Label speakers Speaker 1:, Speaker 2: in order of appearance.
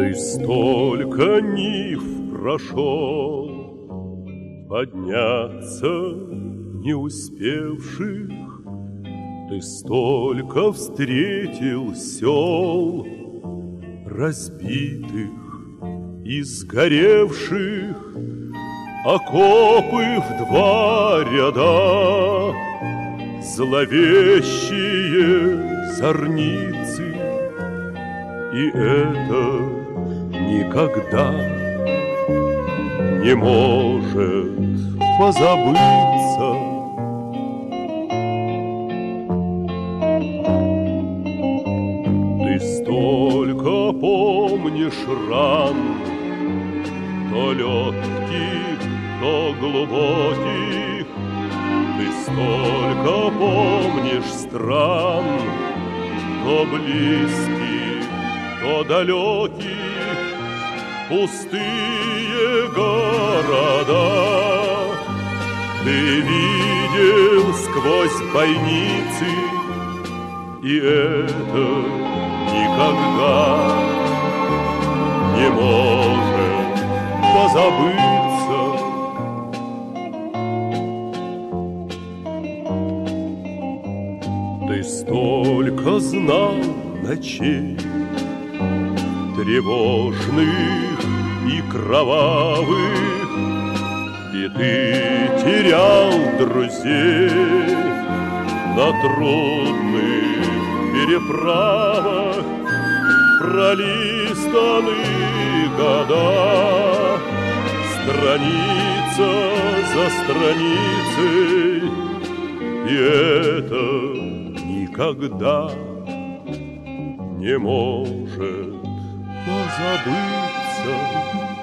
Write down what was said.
Speaker 1: Ты столько нив прошел, подняться не успевших, ты столько встретил сел, разбитых и сгоревших, окопы в два ряда, зловещие зорницы, и это никогда не может позабыться. Ты столько помнишь ран, то легких, то глубоких, ты столько помнишь стран, то близких, то далеких, пустые города. Ты видел сквозь бойницы, и это никогда не может позабыться. Ты столько знал ночей, тревожных и кровавых, и ты терял друзей на трудных переправах, пролистаны года, страница за страницей, и это никогда не может позабыться.